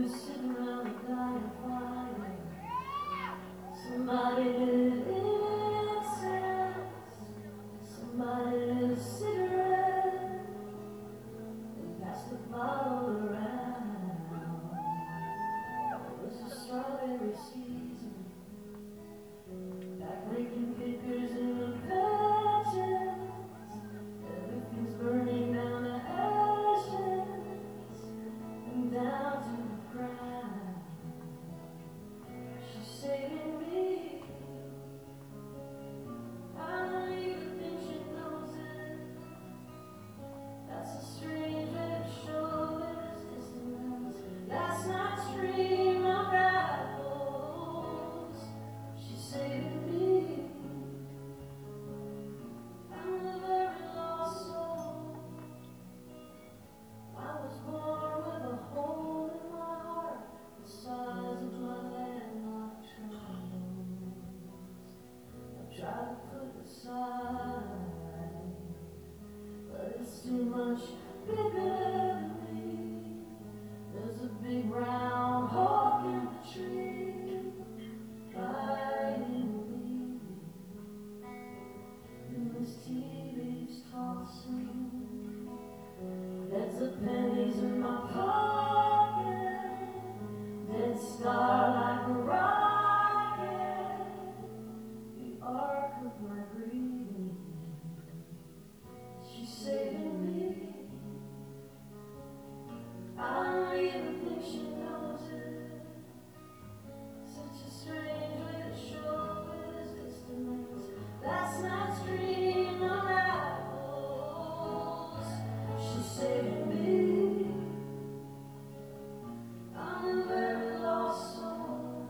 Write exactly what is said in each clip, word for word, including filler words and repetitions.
sitting around the dying fire. Somebody lit incense, somebody lit a cigarette, and passed the bottle around. It was a strawberry season, back making pictures in the patches. Everything's burning down to ashes and down to the ground. She's saving me. I don't even think she knows it. That's a strange way to show his distance. Last night's dream of rivals. She's saving me. I'm a very lost soul. I was born with a hole in my heart the size of my landlocked troubles. I tried to put aside, but it's too much bigger than me. There's a big round hole in the tree, fighting me. And this tea leaves tossing, there's the pennies in my pocket, dead star like a rocket, the arc of my breathing. She's saving me. I don't even think she knows it. Such a strange way to show his distance. Last night's dream unravels. She's saving me. I'm a very lost soul.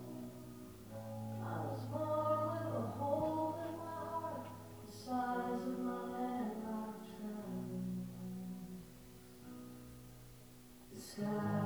I was born with a hole in my heart the size of my landlocked troubles. The sky